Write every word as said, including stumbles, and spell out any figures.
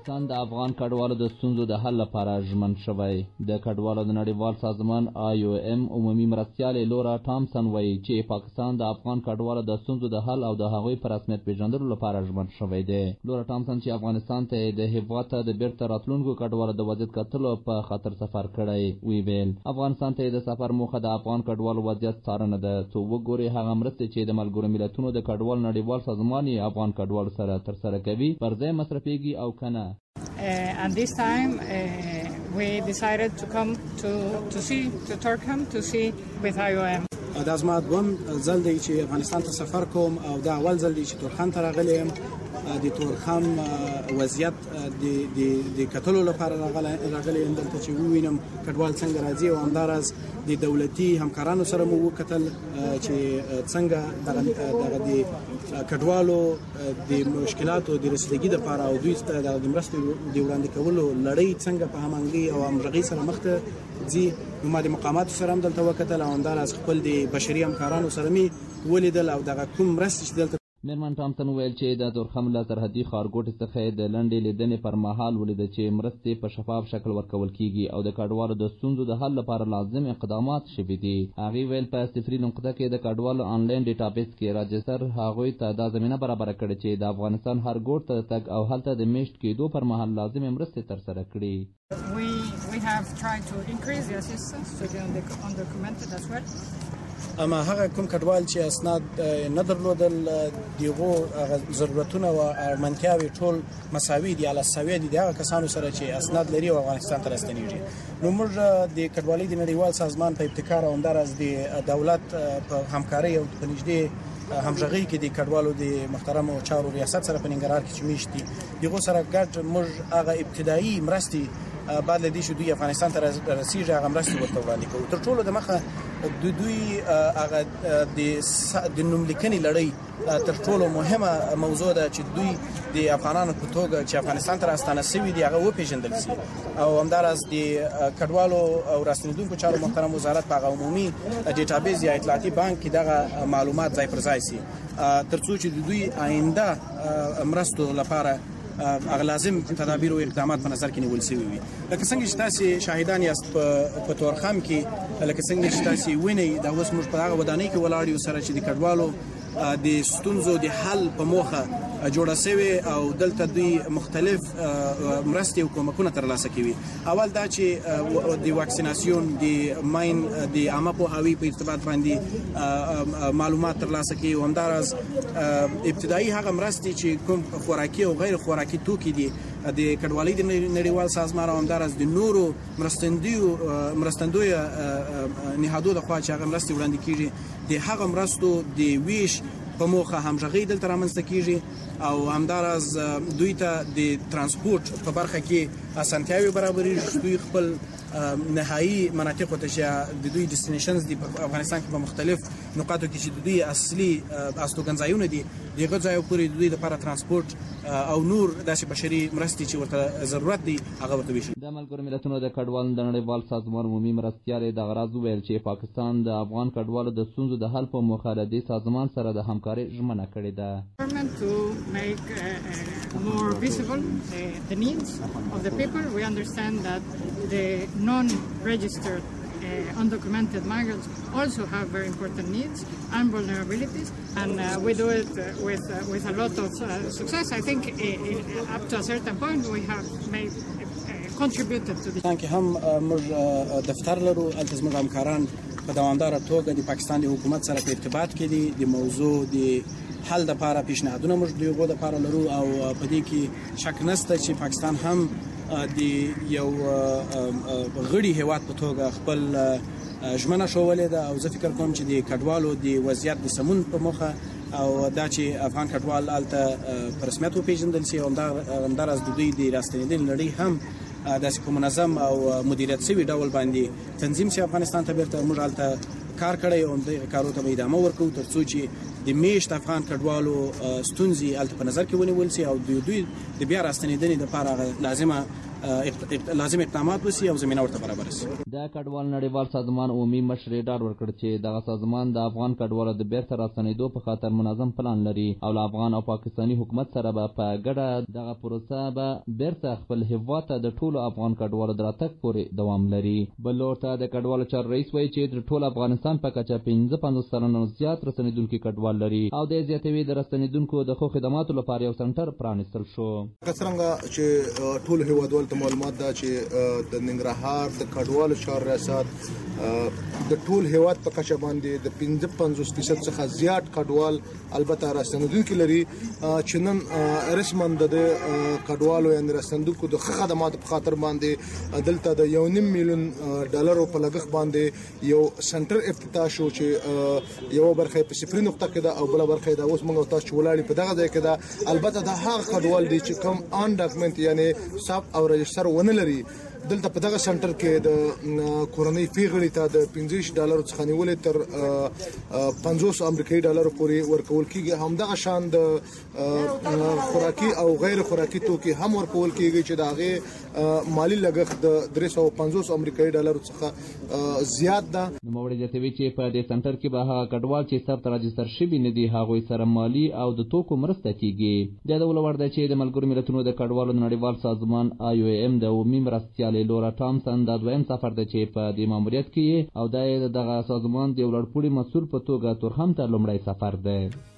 پاکستان د افغان کډوالو د ستونزو د حل لپاره ژمن شوی. د کډوالو د نړیوال سازمان آی او ایم عمومي مرستیال لورا ټامسن وایي چې پاکستان د افغان کډوالو د ستونزو د حل او د هغوی په رسمیت پیژندلو لپاره ژمن شوی دی. لورا ټامسن چې افغانستان ته د هیواد ته د بیرته راتلونکو کډوالو د وضعیت کتلو په خاطر سفر کړی وی ویل افغانستان ته د سفر موخه د افغان کډوالو وضعیت څارنه ده څو وګوري هغه مرستې چې د ملګرو ملتونو د کډوالو نړیوال سازمان یې افغان کډوالو سره ترسره کوي پر ځای مصرفیږي او کنه. Uh, and this time uh, we decided to come to to see to Turkham to see with I O M. دا زما دوم ځل دی چې افغانستان ته سفر کوم او دا اول ځل دی چې تورخم ته راغلی یم. د تورخم وضعیت د د کتلو لپاره راغلی یم دلته چې ووینم کډوال څنګه راځي او همداراز د دولتي همکارانو سره مو وکتل چې څنګه دغه د کډوالو د مشکلاتو د رسیدګۍ لپاره او دوی ته د مرستې د وړاندې کولو لړۍ څنګه په همغږۍ او همغږۍ سره مخ ته ځي. نو ما د مقاماتو سره هم دلته وکتل او همداراز خپل د بشري همکارانو سره مې ولیدل او دغه کوم مرستې چې دلته میرمن ټامسن ویل چې د تورخم له سرحدي ښارګوټي څخه د لنډې لیدنې پر مهال ولیده چې مرستې په شفاف شکل ورکول کیږي او د کډوالو د ستونزو د حل لپاره لازم اقدامات شوي دي. هغې ویل په صفري نقطه کې د کډوالو آنلاین ډیټابیس کې راجستر هغوی ته دا زمینه برابره کړې چې د افغانستان هر ګوټ ته تګ او هلته د میشت کېدو پر مهال لازمې مرستې ترسره کړي. We we have tried to increase the assistance to the undocumented as well. اما هغه کوم کډوال چې اسناد نه درلودل دغه ضرورتونه او اړتیاوې ټول مساوي دي علی سوي دي هغه کسانو سره چې اسناد لري او افغانستان ته راستنیږي. نو موږ د کډوالۍ د نړیوال سازمان په ابتکار او همداراز د دولت په همکارۍ او په نږدې همغږۍ کې د کډوالو د محترم چارو ریاست سره په ننګرهار کې چې میشت دي دغه سره ګډ موږ هغه ابتدایي مرستې بعد له دې چې دوی افغانستان ته رسیږي هغه مرستې ورته وړاندې کوو. تر ټولو د مخه د دوی هغه د نوملیکنې لړۍ تر ټولو مهمه موضوع ده چې دوی د افغانانو په توګه چې افغانستان ته راستانه شوي دي هغه وپېژندل شي او همداراز د کډوالو او راستنېدونکو چارو محترم وزارت په هغه عمومي ډیټابیس یا اطلاعاتي بانک کې دغه معلومات ځای پر ځای شي تر څو چې د دوی آینده مرستو لپاره هغه لازم تدابیر او اقدامات په نظر کې نیول شوي وي. لکه څنګه چې تاسو شاهدان یاست په تورخم کې لکه څنګه چې تاسو وینئ دا اوس موږ په هغه ودانۍ کې ولاړ یو سره چې د کډوالو د ستونزو د حل په موخه جوړه شوې او دلته دوی مختلف مرستې او کومکونه ترلاسه کوي. اول دا چې د واکسیناسیون د ماین د عامه پوهاوي په ارتباط باندې معلومات ترلاسه کوي او همداراز ابتدایي هغه مرستې چې کوم خوراکي او غیر خوراکي توکي دي د کډوالۍ د نړیوال سازمان او همداراز د نورو مرستندویو مرستندویو نهادونو د خوا چې هغه مرستې وړاندې کیږي د هغه مرستو د ویش په موخه همغږۍ دلته رامنځته کیږي او همداراز دوی ته د ترانسپورت په برخه کې اسانتیاوې برابرېږي. دوی خپل نهایی مناطقو ته چې د دوی ډیسټینیشنز دي په افغانستان کې په مختلف نقاطو کې چې د دوی اصلي استوګنځایونه دي دغه ځایو پورې د دوی لپاره ترانسپورت او نور داسې بشري مرستې چې ورته ضرورت دي هغه ورته وشي. د ملګرو ملتونو د کډوالو د نړیوال سازمان عمومي مرستیال دغه راز وویل چې پاکستان د افغان کډوالو د ستونزو د حل په موخه له دې سازمان سره د همکارۍ ژمنه کړې ده. To make uh, uh, more visible uh, the needs of the people. We understand that the non-registered uh, undocumented migrants also have very important needs and vulnerabilities, and uh, we do it uh, with uh, with a lot of uh, success. I think uh, up to a certain point we have made uh, contributed to this. Thank you. هم موږ دفتر لرو الته زموږ همکاران په دوامداره توګه د پاکستان د حکومت سره په ارتباط کې دي د موضوع د حل د لپاره پیشنهادونه موږ د یو د لپاره لرو او په دې کې شک نشته چې پاکستان هم د یو غړي هیواد په توګه خپل ژمنه شولې ده او زه فکر کوم چې د کډوالو د وضعیت د سمون په موخه او دا چې افغان کډوال الته په رسمیت وپېژندل شي او همداراز د دوی د راستنېدنې لړۍ هم داسې په منظم او مدیریت شوي ډول باندې تنظیم شي افغانستان ته بیرته موږ هلته کار کړی او دغه کارو ته ادامه ورکوو تر څو چې د میشت افغان کډوالو ستونزې هلته په نظر کې ونیول شي او د دوی د بیا راستنېدنې لپاره لازمه لازم اقدامات وشي او زمینه ورته برابر شي. د کډوال نړیوال سازمان عمومي مشر ډاډ ورکړ چې دغه سازمان د افغان کډوالو د بیرته راستنېدو په خاطر منظم پلان لري او له افغان او پاکستاني حکومت سره به په ګډه دغه پروسه به بیرته خپل هیواد ته د ټولو افغان کډوالو د راتګ پورې دوام لري. بل لور ته د کډوالو چارو رئیس وایي چې د ټول افغانستان په کچه پنځه پنځوس سلنه زیات رسنیدونکي کډوال لري او د زیاتوي د رسنیدونکو د ښو خدماتو لپاره یو سنټر پرانیستل شو. څنګه چې ټول هیوادوالو ته معلومات ده چې د ننګرهار د کډوالو چارو ریاست د ټول هیواد په کچه باندې د پنځه پنځوس فیصد څخه زیات کډوال البته راستنیدونکي لري چې نن رسما د کډوالو یا راستنیدونکو د خدماتو په خاطر باندې دلته د یو نیم میلیون ډالرو په لګښت باندې یو سنټر افتتاح شو چې یو برخه په صفر نقطه کې ده او بل برخه د اوس موږ تاسو ولاړی په دغه ځای کې ده. البته د هغه کډوال دي چې کوم ان ډاکومنت یعنی صاحب او رجستر ونه لري دلته په دغه سنټر کې د کورنۍ فی غړي ته د پنځه ډالر څخه نیولې تر پنځوس امریکایي ډالر پورې ورکول کیږي. همدغه شان د خوراکي او غیر خوراکي توکي هم ورکول کیږي چې د هغه مالی لګښت د درې سوه پنځوس امریکایي ډالر څخه زیات ده. نوموړي زیاتوي چې په دې سنټر کې به هغه کډوال چې ثبت راجستر شوي نه دي هغوی سره مالي او د توکو مرسته کیږي. د یادولو وړ ده چې د ملګرو ملتونو د کډوالو نړیوال سازمان آی او ایم د عمومي مرستیال لورا ټامسن دا دویم سفر دی چې په دې ماموریت کې او دا دغه سازمان د یو لوړپوړي مسؤل په توګه تورخم ته لومړی سفر دی.